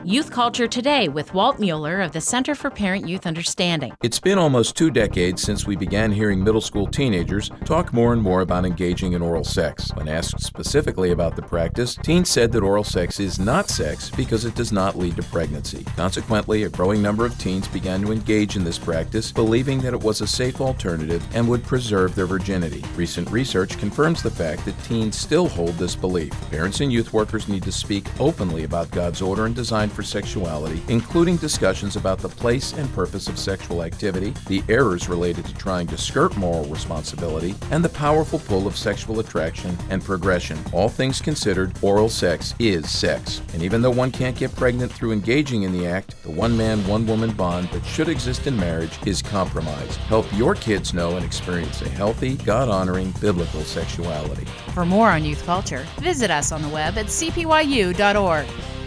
Youth Culture Today with Walt Mueller of the Center for Parent-Youth Understanding. It's been almost 2 decades since we began hearing middle school teenagers talk more and more about engaging in oral sex. When asked specifically about the practice, teens said that oral sex is not sex because it does not lead to pregnancy. Consequently, a growing number of teens began to engage in this practice, believing that it was a safe alternative and would preserve their virginity. Recent research confirms the fact that teens still hold this belief. Parents and youth workers need to speak openly about God's order and design for sexuality, including discussions about the place and purpose of sexual activity, the errors related to trying to skirt moral responsibility, and the powerful pull of sexual attraction and progression. All things considered, oral sex is sex. And even though one can't get pregnant through engaging in the act, the one-man, one-woman bond that should exist in marriage is compromised. Help your kids know and experience a healthy, God-honoring, biblical sexuality. For more on youth culture, visit us on the web at cpyu.org.